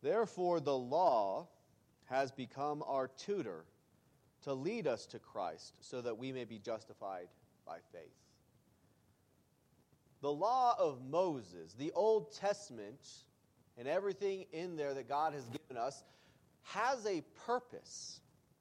Therefore, the law has become our tutor to lead us to Christ so that we may be justified by faith. The law of Moses, the Old Testament, and everything in there that God has given us has a purpose.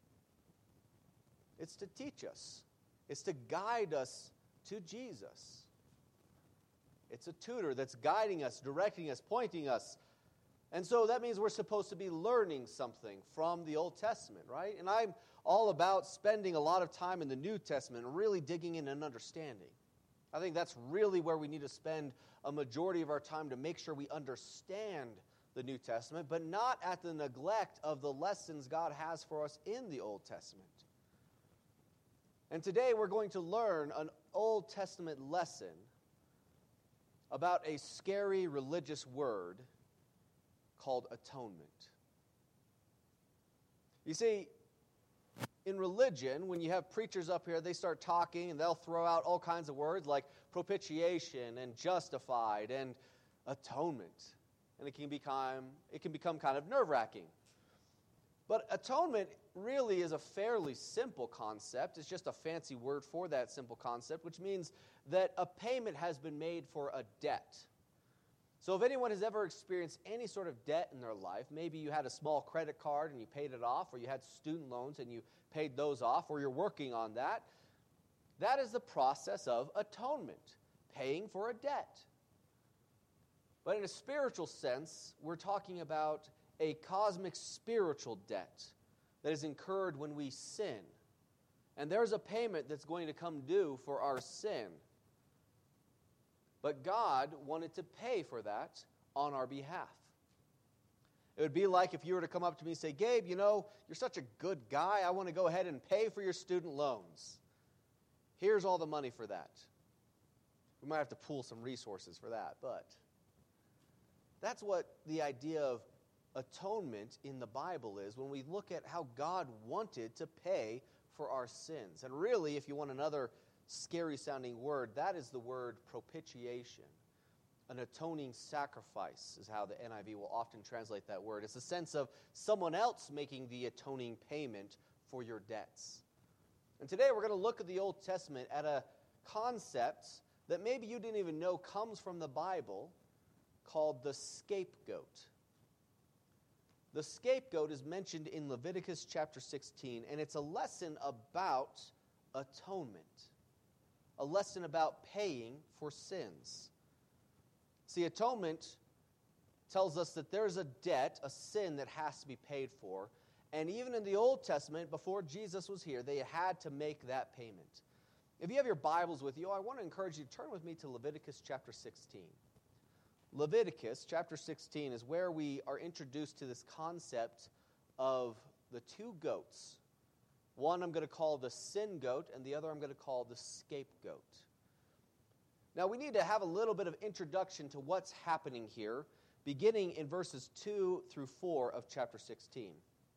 It's to teach us. It's to guide us to Jesus. It's a tutor that's guiding us, directing us, pointing us. And so that means we're supposed to be learning something from the Old Testament, right? And I'm all about spending a lot of time in the New Testament and really digging in and understanding. I think that's really where we need to spend a majority of our time to make sure we understand the New Testament, but not at the neglect of the lessons God has for us in the Old Testament. And today we're going to learn an Old Testament lesson about a scary religious word called atonement. You see, in religion, when you have preachers up here, they start talking and they'll throw out all kinds of words like propitiation and justified and atonement. And it can become kind of nerve-wracking. But atonement really is a fairly simple concept. It's just a fancy word for that simple concept, which means that a payment has been made for a debt. So if anyone has ever experienced any sort of debt in their life, maybe you had a small credit card and you paid it off, or you had student loans and you paid those off, or you're working on that, that is the process of atonement, paying for a debt. But in a spiritual sense, we're talking about a cosmic spiritual debt that is incurred when we sin. And there's a payment that's going to come due for our sin. But God wanted to pay for that on our behalf. It would be like if you were to come up to me and say, Gabe, you know, you're such a good guy. I want to go ahead and pay for your student loans. Here's all the money for that. We might have to pool some resources for that, but that's what the idea of atonement in the Bible is when we look at how God wanted to pay for our sins. And really, if you want another scary-sounding word, that is the word propitiation. An atoning sacrifice is how the NIV will often translate that word. It's a sense of someone else making the atoning payment for your debts. And today we're going to look at the Old Testament at a concept that maybe you didn't even know comes from the Bible called the scapegoat. The scapegoat is mentioned in Leviticus chapter 16, and it's a lesson about atonement. A lesson about paying for sins. See, atonement tells us that there's a debt, a sin that has to be paid for. And even in the Old Testament, before Jesus was here, they had to make that payment. If you have your Bibles with you, I want to encourage you to turn with me to Leviticus chapter 16. Leviticus chapter 16 is where we are introduced to this concept of the two goats. One I'm going to call the sin goat, and the other I'm going to call the scapegoat. Now we need to have a little bit of introduction to what's happening here, beginning in verses 2 through 4 of chapter 16.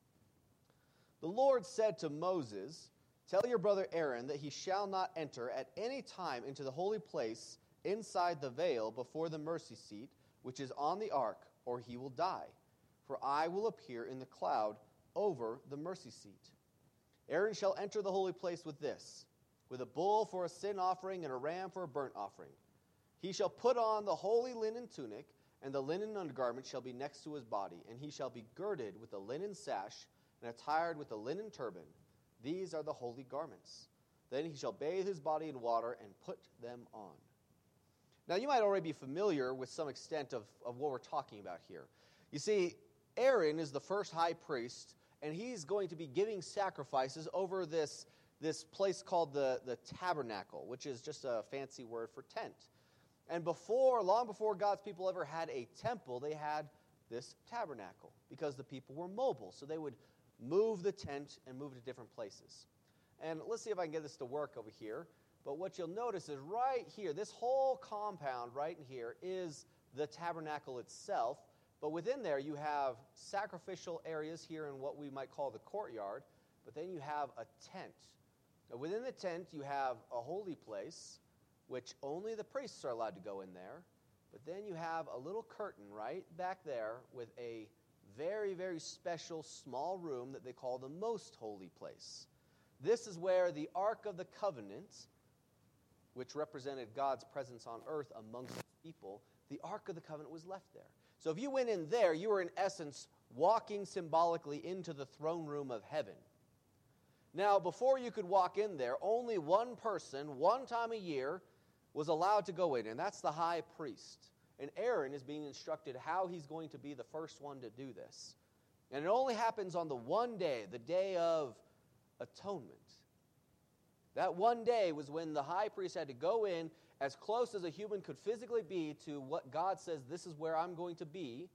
The Lord said to Moses, "Tell your brother Aaron that he shall not enter at any time into the holy place inside the veil before the mercy seat, which is on the ark, or he will die. For I will appear in the cloud over the mercy seat. Aaron shall enter the holy place with this, with a bull for a sin offering and a ram for a burnt offering. He shall put on the holy linen tunic, and the linen undergarment shall be next to his body, and he shall be girded with a linen sash and attired with a linen turban. These are the holy garments. Then he shall bathe his body in water and put them on." Now, you might already be familiar with some extent of what we're talking about here. You see, Aaron is the first high priest, and he's going to be giving sacrifices over this place called the tabernacle, which is just a fancy word for tent. And long before God's people ever had a temple, they had this tabernacle because the people were mobile. So they would move the tent and move it to different places. And let's see if I can get this to work over here. But what you'll notice is right here, this whole compound right in here is the tabernacle itself. But within there you have sacrificial areas here in what we might call the courtyard. But then you have a tent. Now within the tent you have a holy place, which only the priests are allowed to go in there. But then you have a little curtain right back there with a very, very special small room that they call the most holy place. This is where the Ark of the Covenant, which represented God's presence on earth amongst people, the Ark of the Covenant was left there. So if you went in there, you were in essence walking symbolically into the throne room of heaven. Now, before you could walk in there, only one person, one time a year, was allowed to go in, and that's the high priest. And Aaron is being instructed how he's going to be the first one to do this. And it only happens on the one day, the Day of Atonement. That one day was when the high priest had to go in as close as a human could physically be to what God says, this is where I'm going to be,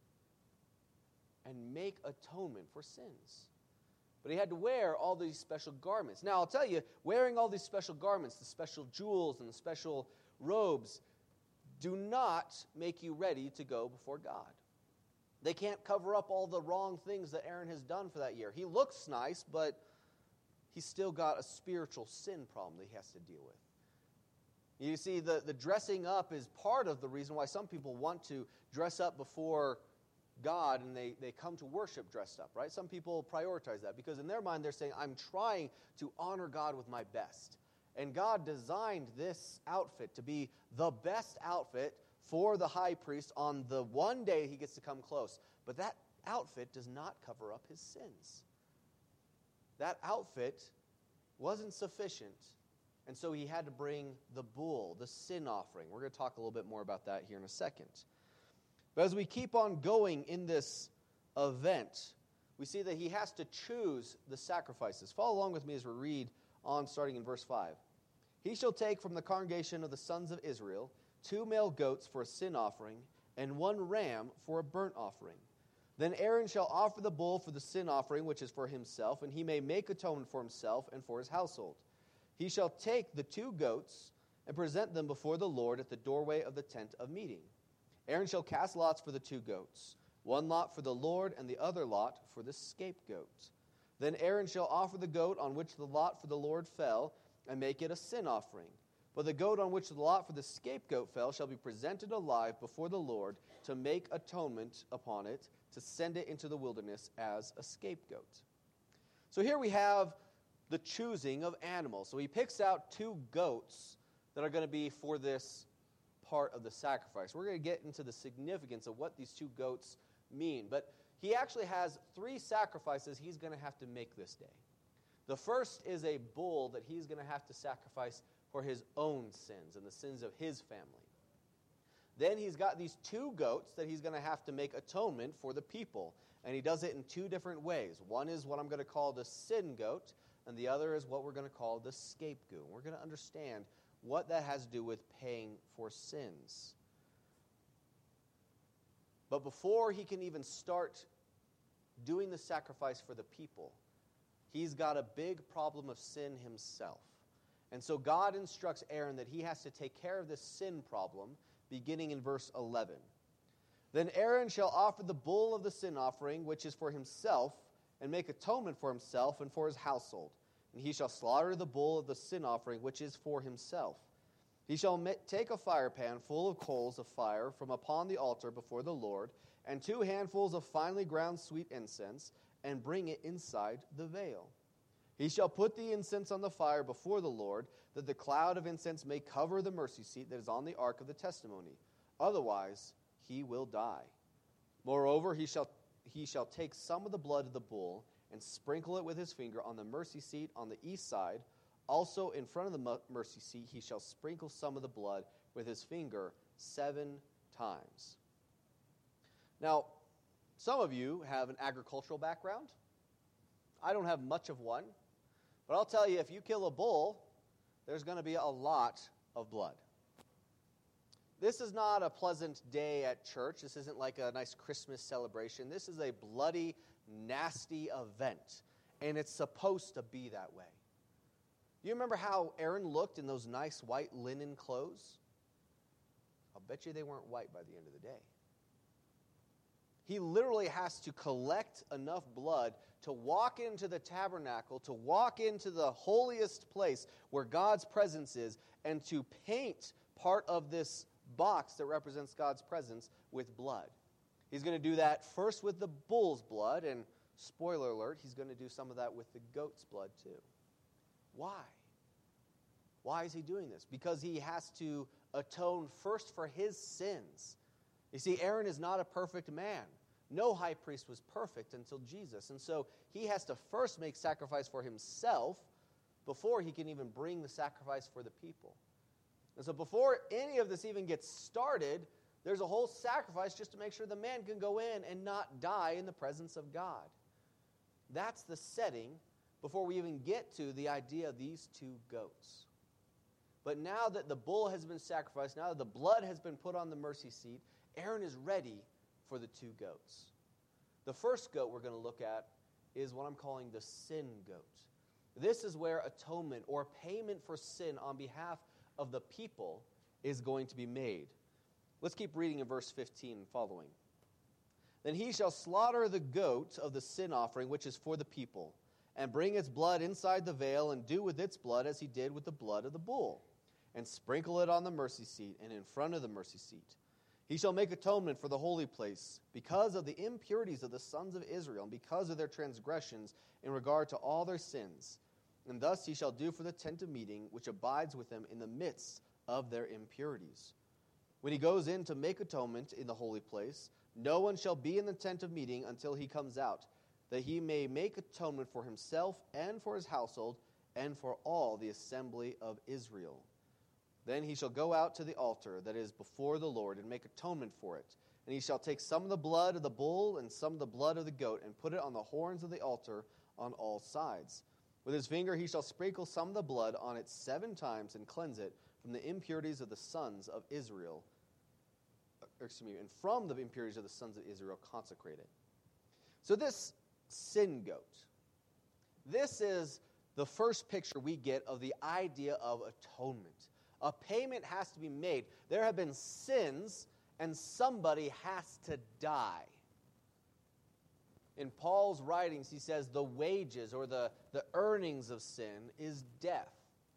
and make atonement for sins. But he had to wear all these special garments. Now, I'll tell you, wearing all these special garments, the special jewels and the special robes, do not make you ready to go before God. They can't cover up all the wrong things that Aaron has done for that year. He looks nice, but he's still got a spiritual sin problem that he has to deal with. You see, the dressing up is part of the reason why some people want to dress up before God and they come to worship dressed up, right? Some people prioritize that because in their mind they're saying, I'm trying to honor God with my best. And God designed this outfit to be the best outfit for the high priest on the one day he gets to come close. But that outfit does not cover up his sins. That outfit wasn't sufficient, and so he had to bring the bull, the sin offering. We're going to talk a little bit more about that here in a second. But as we keep on going in this event, we see that he has to choose the sacrifices. Follow along with me as we read on, starting in verse 5. He shall take from the congregation of the sons of Israel 2 male goats for a sin offering, and 1 ram for a burnt offering. Then Aaron shall offer the bull for the sin offering, which is for himself, and he may make atonement for himself and for his household. He shall take the 2 goats and present them before the Lord at the doorway of the tent of meeting. Aaron shall cast lots for the 2 goats, 1 lot for the Lord and the other lot for the scapegoat. Then Aaron shall offer the goat on which the lot for the Lord fell and make it a sin offering. But the goat on which the lot for the scapegoat fell shall be presented alive before the Lord to make atonement upon it, to send it into the wilderness as a scapegoat. So here we have the choosing of animals. So he picks out 2 goats that are going to be for this part of the sacrifice. We're going to get into the significance of what these 2 goats mean. But he actually has 3 sacrifices he's going to have to make this day. The first is a bull that he's going to have to sacrifice for his own sins and the sins of his family. Then he's got these 2 goats that he's going to have to make atonement for the people. And he does it in 2 different ways. One is what I'm going to call the sin goat, and the other is what we're going to call the scapegoat. We're going to understand what that has to do with paying for sins. But before he can even start doing the sacrifice for the people, he's got a big problem of sin himself. And so God instructs Aaron that he has to take care of this sin problem, beginning in verse 11. Then Aaron shall offer the bull of the sin offering, which is for himself, and make atonement for himself and for his household. And he shall slaughter the bull of the sin offering, which is for himself. He shall take a firepan full of coals of fire from upon the altar before the Lord, and 2 handfuls of finely ground sweet incense, and bring it inside the veil. He shall put the incense on the fire before the Lord, that the cloud of incense may cover the mercy seat that is on the ark of the testimony. Otherwise, he will die. Moreover, he shall take some of the blood of the bull and sprinkle it with his finger on the mercy seat on the east side. Also in front of the mercy seat, he shall sprinkle some of the blood with his finger 7 times. Now, some of you have an agricultural background. I don't have much of one. But I'll tell you, if you kill a bull, there's going to be a lot of blood. This is not a pleasant day at church. This isn't like a nice Christmas celebration. This is a bloody, nasty event. And it's supposed to be that way. You remember how Aaron looked in those nice white linen clothes? I'll bet you they weren't white by the end of the day. He literally has to collect enough blood to walk into the tabernacle, to walk into the holiest place where God's presence is, and to paint part of this box that represents God's presence with blood. He's going to do that first with the bull's blood, and spoiler alert, he's going to do some of that with the goat's blood too. Why? Why is he doing this? Because he has to atone first for his sins. You see, Aaron is not a perfect man. No high priest was perfect until Jesus. And so he has to first make sacrifice for himself before he can even bring the sacrifice for the people. And so before any of this even gets started, there's a whole sacrifice just to make sure the man can go in and not die in the presence of God. That's the setting before we even get to the idea of these two goats. But now that the bull has been sacrificed, now that the blood has been put on the mercy seat, Aaron is ready for the two goats. The first goat we're going to look at is what I'm calling the sin goat. This is where atonement or payment for sin on behalf of the people is going to be made. Let's keep reading in verse 15 and following. Then he shall slaughter the goat of the sin offering, which is for the people, and bring its blood inside the veil, and do with its blood as he did with the blood of the bull, and sprinkle it on the mercy seat and in front of the mercy seat. He shall make atonement for the holy place because of the impurities of the sons of Israel, and because of their transgressions in regard to all their sins. And thus he shall do for the tent of meeting, which abides with them in the midst of their impurities. When he goes in to make atonement in the holy place, no one shall be in the tent of meeting until he comes out, that he may make atonement for himself and for his household and for all the assembly of Israel. Then he shall go out to the altar that is before the Lord and make atonement for it. And he shall take some of the blood of the bull and some of the blood of the goat and put it on the horns of the altar on all sides. With his finger he shall sprinkle some of the blood on it 7 times and cleanse it from the impurities of the sons of Israel. And from the impurities of the sons of Israel consecrate it. So this sin goat, this is the first picture we get of the idea of atonement. A payment has to be made. There have been sins, and somebody has to die. In Paul's writings, he says the wages or the earnings of sin is death.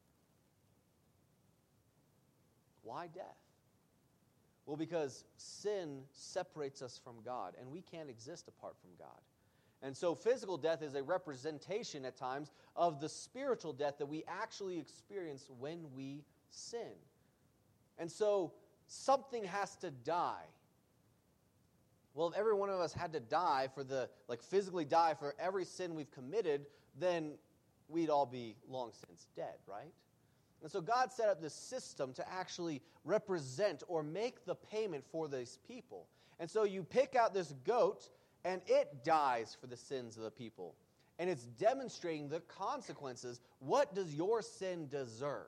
Why death? Well, because sin separates us from God, and we can't exist apart from God. And so physical death is a representation at times of the spiritual death that we actually experience when we sin. And so something has to die. Well, if every one of us had to die physically die for every sin we've committed, then we'd all be long since dead, right? And so God set up this system to actually represent or make the payment for these people. And so you pick out this goat, and it dies for the sins of the people. And it's demonstrating the consequences. What does your sin deserve?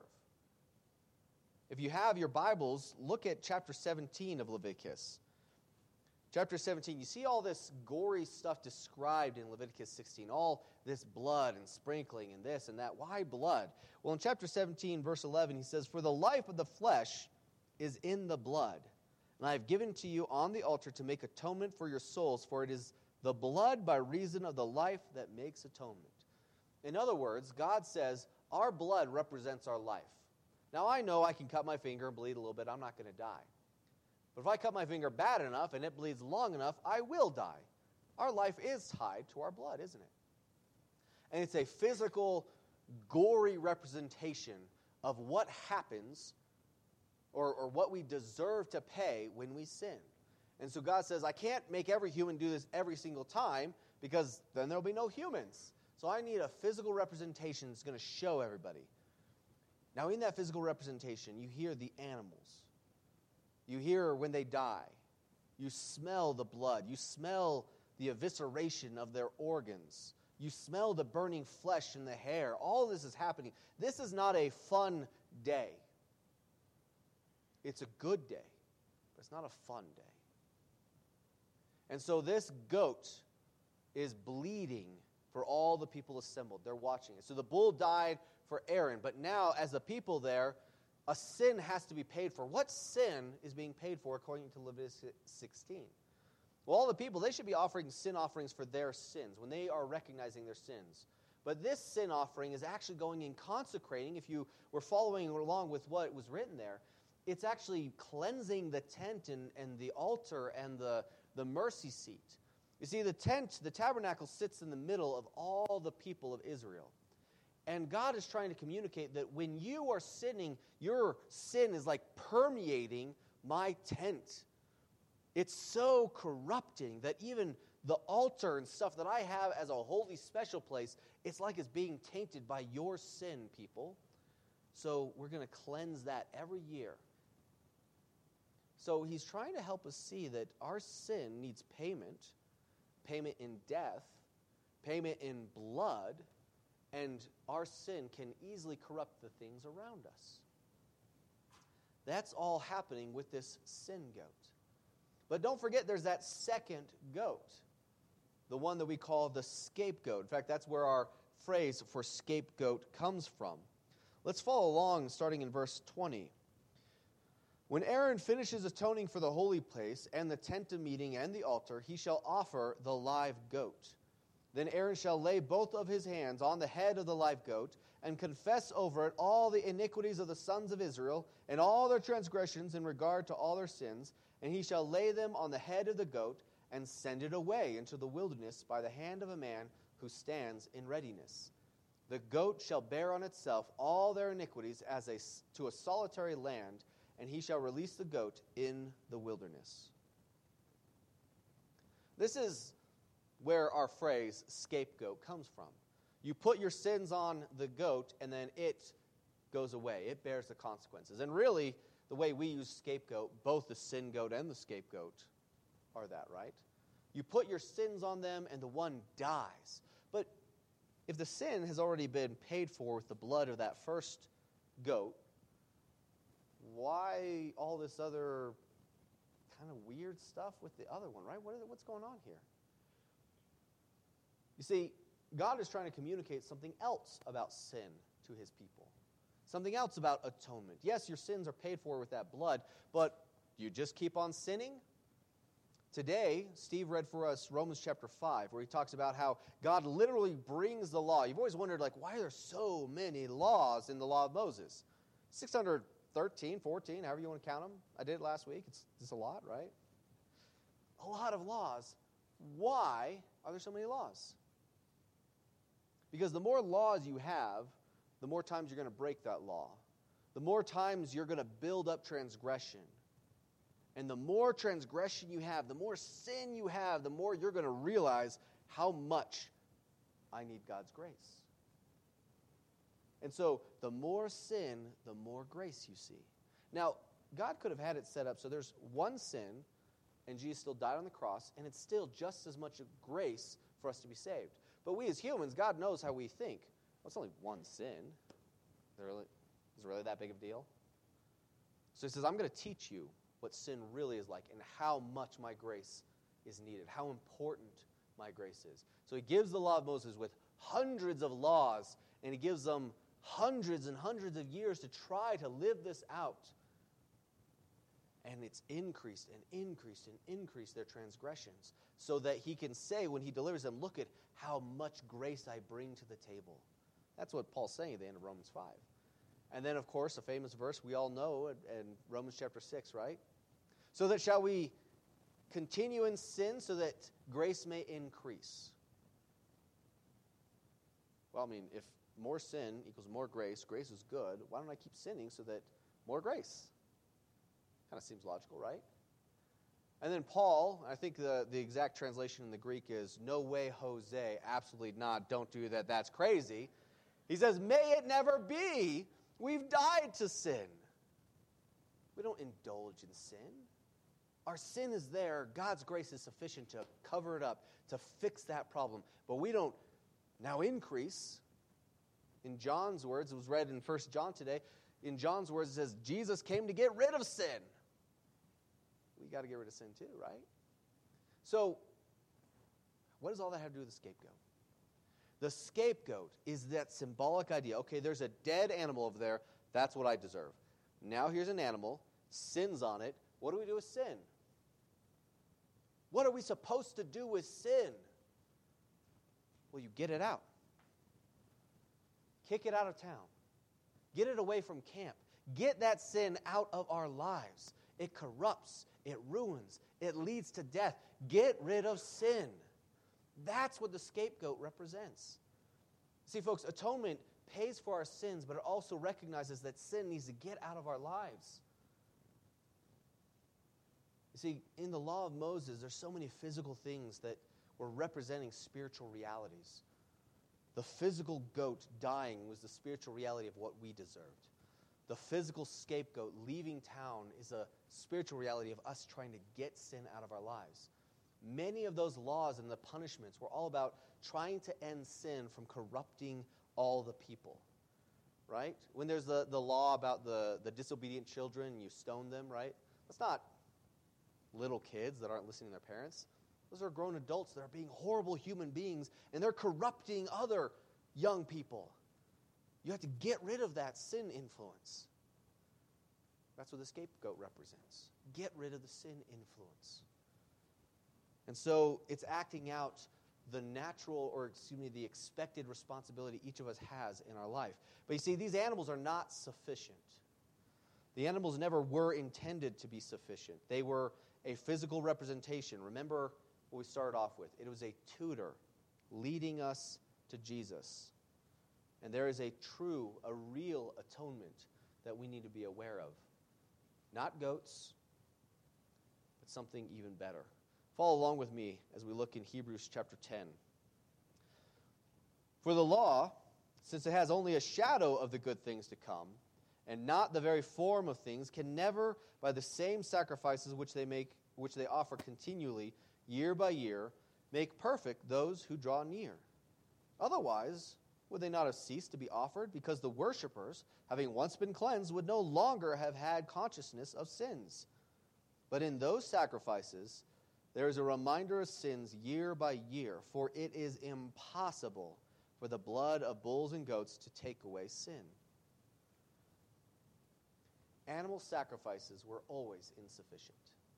If you have your Bibles, look at chapter 17 of Leviticus. Chapter 17, you see all this gory stuff described in Leviticus 16, all this blood and sprinkling and this and that. Why blood? Well, in chapter 17, verse 11, he says, "For the life of the flesh is in the blood, and I have given to you on the altar to make atonement for your souls, for it is the blood by reason of the life that makes atonement." In other words, God says our blood represents our life. Now, I know I can cut my finger and bleed a little bit. I'm not going to die. But if I cut my finger bad enough and it bleeds long enough, I will die. Our life is tied to our blood, isn't it? And it's a physical, gory representation of what happens or what we deserve to pay when we sin. And so God says, I can't make every human do this every single time because then there'll be no humans. So I need a physical representation that's going to show everybody. Now, in that physical representation, you hear the animals. You hear when they die. You smell the blood. You smell the evisceration of their organs. You smell the burning flesh and the hair. All this is happening. This is not a fun day. It's a good day, but it's not a fun day. And so this goat is bleeding for all the people assembled. They're watching it. So the bull died for Aaron, but now as the people there, a sin has to be paid for. What sin is being paid for according to Leviticus 16? Well, all the people, they should be offering sin offerings for their sins when they are recognizing their sins. But this sin offering is actually going and consecrating, if you were following along with what was written there, it's actually cleansing the tent and the altar and the mercy seat. You see, the tent, the tabernacle, sits in the middle of all the people of Israel. And God is trying to communicate that when you are sinning, your sin is like permeating my tent. It's so corrupting that even the altar and stuff that I have as a holy special place, it's like it's being tainted by your sin, people. So we're going to cleanse that every year. So he's trying to help us see that our sin needs payment in death, payment in blood, and our sin can easily corrupt the things around us. That's all happening with this sin goat. But don't forget there's that second goat, the one that we call the scapegoat. In fact, that's where our phrase for scapegoat comes from. Let's follow along starting in verse 20. When Aaron finishes atoning for the holy place and the tent of meeting and the altar, he shall offer the live goat. Then Aaron shall lay both of his hands on the head of the live goat and confess over it all the iniquities of the sons of Israel and all their transgressions in regard to all their sins, and he shall lay them on the head of the goat and send it away into the wilderness by the hand of a man who stands in readiness. The goat shall bear on itself all their iniquities to a solitary land, and he shall release the goat in the wilderness. This is where our phrase scapegoat comes from. You put your sins on the goat, and then it goes away. It bears the consequences. And really, the way we use scapegoat, both the sin goat and the scapegoat are that, right? You put your sins on them, and the one dies. But if the sin has already been paid for with the blood of that first goat, why all this other kind of weird stuff with the other one, right? What's going on here? You see, God is trying to communicate something else about sin to his people. Something else about atonement. Yes, your sins are paid for with that blood, but do you just keep on sinning? Today, Steve read for us Romans chapter 5, where he talks about how God literally brings the law. You've always wondered, why are there so many laws in the law of Moses? 613, 14, however you want to count them. I did it last week. It's a lot, right? A lot of laws. Why are there so many laws? Because the more laws you have, the more times you're going to break that law. The more times you're going to build up transgression. And the more transgression you have, the more sin you have, the more you're going to realize how much I need God's grace. And so the more sin, the more grace you see. Now, God could have had it set up so there's one sin, and Jesus still died on the cross, and it's still just as much grace for us to be saved. But we as humans, God knows how we think. Well, it's only one sin. Is it really that big of a deal? So he says, I'm going to teach you what sin really is like and how much my grace is needed, how important my grace is. So he gives the law of Moses with hundreds of laws, and he gives them hundreds and hundreds of years to try to live this out. And it's increased and increased and increased their transgressions so that he can say when he delivers them, look at how much grace I bring to the table. That's what Paul's saying at the end of Romans 5. And then, of course, a famous verse we all know in Romans chapter 6, right? So that shall we continue in sin so that grace may increase. Well, if more sin equals more grace, grace is good, why don't I keep sinning so that more grace? Kind of seems logical, right? And then Paul, I think the exact translation in the Greek is, no way, Jose, absolutely not, don't do that, that's crazy. He says, may it never be, we've died to sin. We don't indulge in sin. Our sin is there, God's grace is sufficient to cover it up, to fix that problem. But we don't now increase. In John's words, it was read in 1 John today, in John's words it says, Jesus came to get rid of sin. We got to get rid of sin too, right? So, what does all that have to do with the scapegoat? The scapegoat is that symbolic idea. Okay, there's a dead animal over there. That's what I deserve. Now here's an animal, sins on it. What do we do with sin? What are we supposed to do with sin? Well, you get it out. Kick it out of town. Get it away from camp. Get that sin out of our lives. It corrupts, it ruins, it leads to death. Get rid of sin. That's what the scapegoat represents. See, folks, atonement pays for our sins, but it also recognizes that sin needs to get out of our lives. You see, in the law of Moses, there's so many physical things that were representing spiritual realities. The physical goat dying was the spiritual reality of what we deserved. The physical scapegoat leaving town is a spiritual reality of us trying to get sin out of our lives. Many of those laws and the punishments were all about trying to end sin from corrupting all the people, right? When there's the law about the disobedient children, you stone them, right? That's not little kids that aren't listening to their parents. Those are grown adults that are being horrible human beings, and they're corrupting other young people. You have to get rid of that sin influence. That's what the scapegoat represents. Get rid of the sin influence. And so it's acting out the the expected responsibility each of us has in our life. But you see, these animals are not sufficient. The animals never were intended to be sufficient. They were a physical representation. Remember what we started off with. It was a tutor leading us to Jesus. And there is a real atonement that we need to be aware of. Not goats, but something even better. Follow along with me as we look in Hebrews chapter 10. For the law, since it has only a shadow of the good things to come, and not the very form of things, can never, by the same sacrifices which they offer continually, year by year, make perfect those who draw near. Otherwise, would they not have ceased to be offered? Because the worshippers, having once been cleansed, would no longer have had consciousness of sins. But in those sacrifices, there is a reminder of sins year by year, for it is impossible for the blood of bulls and goats to take away sin. Animal sacrifices were always insufficient.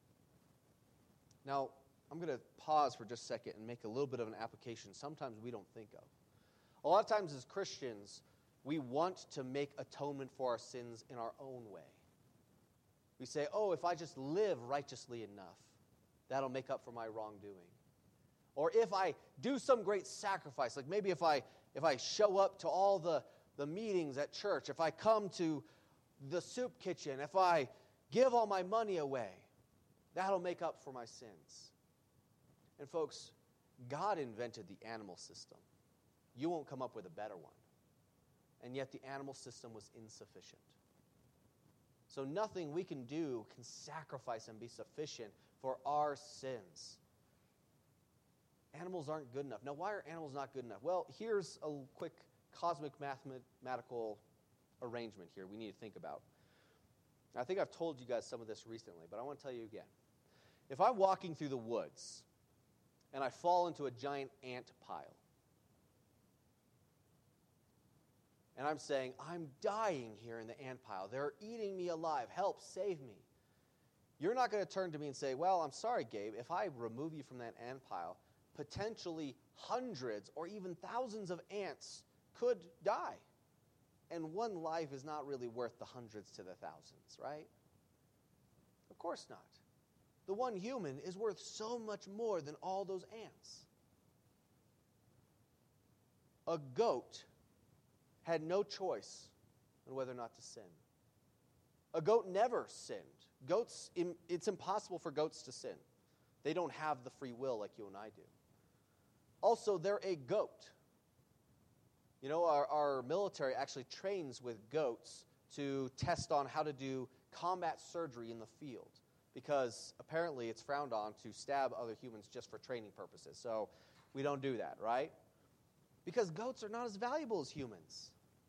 Now, I'm going to pause for just a second and make a little bit of an application sometimes we don't think of. A lot of times as Christians, we want to make atonement for our sins in our own way. We say, if I just live righteously enough, that'll make up for my wrongdoing. Or if I do some great sacrifice, like maybe if I show up to all the meetings at church, if I come to the soup kitchen, if I give all my money away, that'll make up for my sins. And folks, God invented the animal system. You won't come up with a better one. And yet the animal system was insufficient. So nothing we can do can sacrifice and be sufficient for our sins. Animals aren't good enough. Now, why are animals not good enough? Well, here's a quick cosmic mathematical arrangement here we need to think about. I think I've told you guys some of this recently, but I want to tell you again. If I'm walking through the woods and I fall into a giant ant pile, and I'm saying, I'm dying here in the ant pile. They're eating me alive. Help, save me. You're not going to turn to me and say, well, I'm sorry, Gabe. If I remove you from that ant pile, potentially hundreds or even thousands of ants could die. And one life is not really worth the hundreds to the thousands, right? Of course not. The one human is worth so much more than all those ants. A goat had no choice on whether or not to sin. A goat never sinned. It's impossible for goats to sin. They don't have the free will like you and I do. Also, they're a goat. You know, our military actually trains with goats to test on how to do combat surgery in the field, because apparently it's frowned on to stab other humans just for training purposes. So we don't do that, right? Because goats are not as valuable as humans.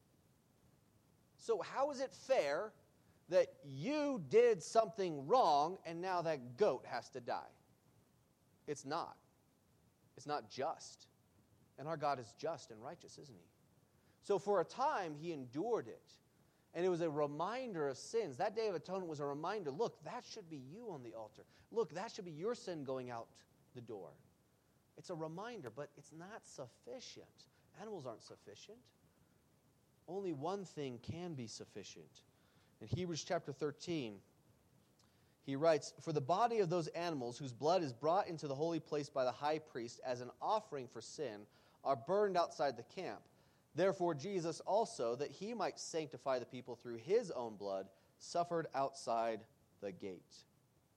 So how is it fair that you did something wrong and now that goat has to die? It's not. It's not just. And our God is just and righteous, isn't he? So for a time, he endured it. And it was a reminder of sins. That Day of Atonement was a reminder. Look, that should be you on the altar. Look, that should be your sin going out the door. It's a reminder, but it's not sufficient. Animals aren't sufficient. Only one thing can be sufficient. In Hebrews chapter 13, he writes, "For the body of those animals whose blood is brought into the holy place by the high priest as an offering for sin are burned outside the camp. Therefore Jesus also, that he might sanctify the people through his own blood, suffered outside the gate."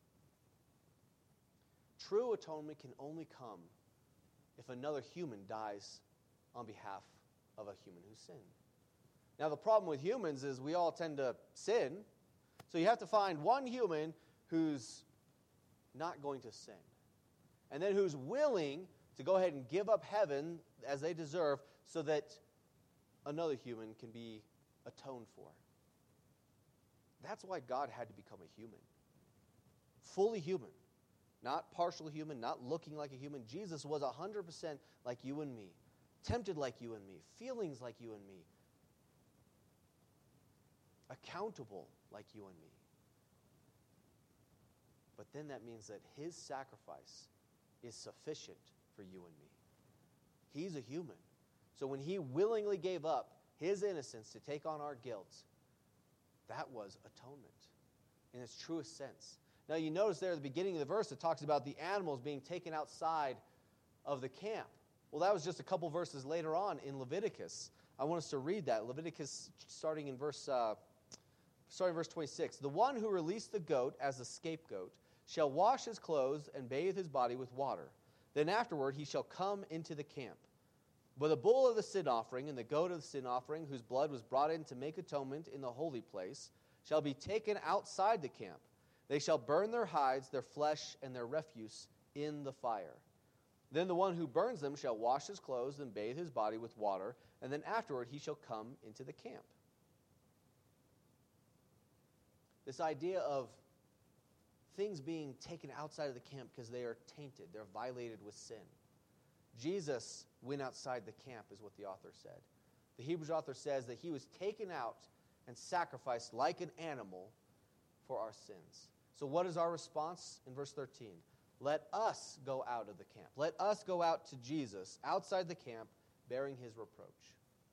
True atonement can only come if another human dies on behalf of a human who sinned. Now, the problem with humans is we all tend to sin, so you have to find one human who's not going to sin, and then who's willing to go ahead and give up heaven as they deserve so that another human can be atoned for. That's why God had to become a human. Fully human. Not partial human, not looking like a human. Jesus was 100% like you and me. Tempted like you and me. Feelings like you and me. Accountable like you and me. But then that means that his sacrifice is sufficient for you and me. He's a human. So when he willingly gave up his innocence to take on our guilt, that was atonement in its truest sense. Now you notice there at the beginning of the verse it talks about the animals being taken outside of the camp. Well, that was just a couple verses later on in Leviticus. I want us to read that. Leviticus starting in verse 26. "The one who released the goat as a scapegoat shall wash his clothes and bathe his body with water. Then afterward he shall come into the camp. But the bull of the sin offering and the goat of the sin offering, whose blood was brought in to make atonement in the holy place, shall be taken outside the camp. They shall burn their hides, their flesh, and their refuse in the fire. Then the one who burns them shall wash his clothes and bathe his body with water, and then afterward he shall come into the camp." This idea of things being taken outside of the camp because they are tainted, they're violated with sin. Jesus went outside the camp, is what the author said. The Hebrews author says that he was taken out and sacrificed like an animal for our sins. So what is our response in verse 13? Let us go out of the camp. Let us go out to Jesus outside the camp bearing his reproach.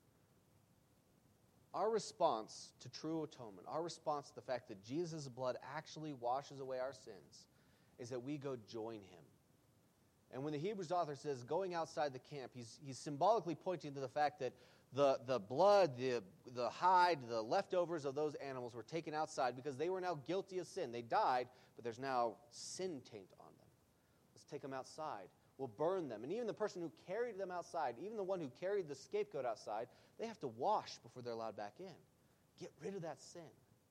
Our response to true atonement, our response to the fact that Jesus' blood actually washes away our sins, is that we go join him. And when the Hebrews author says going outside the camp, he's symbolically pointing to the fact that the blood, the hide, the leftovers of those animals were taken outside because they were now guilty of sin. They died, but there's now sin taint on them. Let's take them outside. We'll burn them. And even the person who carried them outside, even the one who carried the scapegoat outside, they have to wash before they're allowed back in. Get rid of that sin.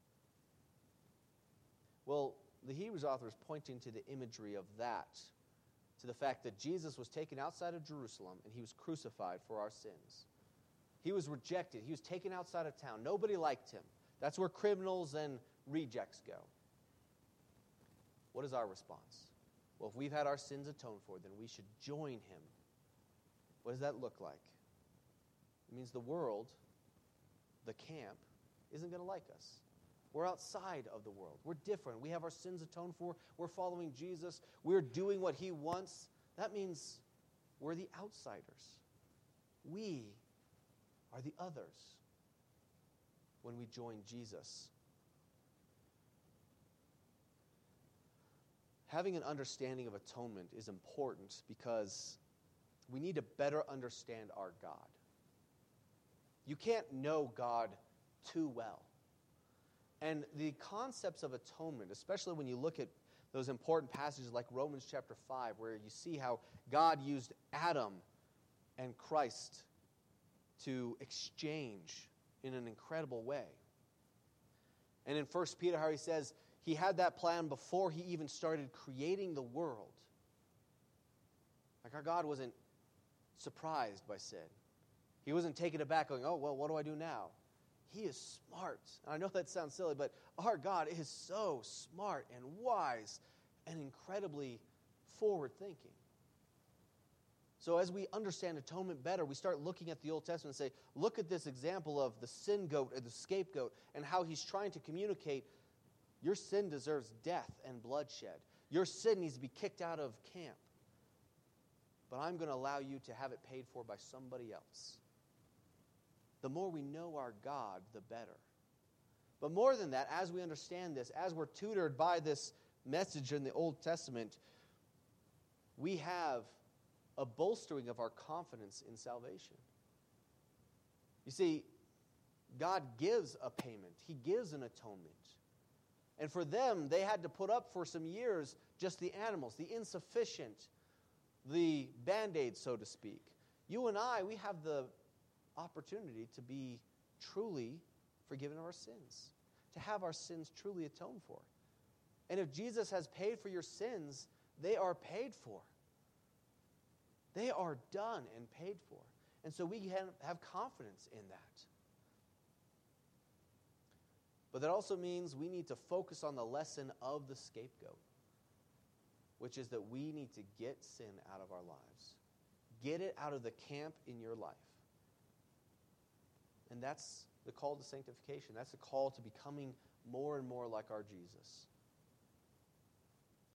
Well, the Hebrews author is pointing to the imagery of that, to the fact that Jesus was taken outside of Jerusalem and he was crucified for our sins. He was rejected. He was taken outside of town. Nobody liked him. That's where criminals and rejects go. What is our response? Well, if we've had our sins atoned for, then we should join him. What does that look like? It means the world, the camp, isn't going to like us. We're outside of the world. We're different. We have our sins atoned for. We're following Jesus. We're doing what he wants. That means we're the outsiders. We are the others when we join Jesus. Having an understanding of atonement is important because we need to better understand our God. You can't know God too well. And the concepts of atonement, especially when you look at those important passages like Romans chapter 5, where you see how God used Adam and Christ to exchange in an incredible way. And in 1 Peter, how he says he had that plan before he even started creating the world. Like our God wasn't surprised by sin. He wasn't taken aback going, oh, well, what do I do now? He is smart. And I know that sounds silly, but our God is so smart and wise and incredibly forward-thinking. So as we understand atonement better, we start looking at the Old Testament and say, look at this example of the sin goat or the scapegoat and how he's trying to communicate your sin deserves death and bloodshed. Your sin needs to be kicked out of camp. But I'm going to allow you to have it paid for by somebody else. The more we know our God, the better. But more than that, as we understand this, as we're tutored by this message in the Old Testament, we have a bolstering of our confidence in salvation. You see, God gives a payment. He gives an atonement. And for them, they had to put up for some years just the animals, the insufficient, the Band-Aid, so to speak. You and I, we have the opportunity to be truly forgiven of our sins, to have our sins truly atoned for. And if Jesus has paid for your sins, they are paid for. They are done and paid for. And so we can have confidence in that. But that also means we need to focus on the lesson of the scapegoat, which is that we need to get sin out of our lives. Get it out of the camp in your life. And that's the call to sanctification. That's the call to becoming more and more like our Jesus.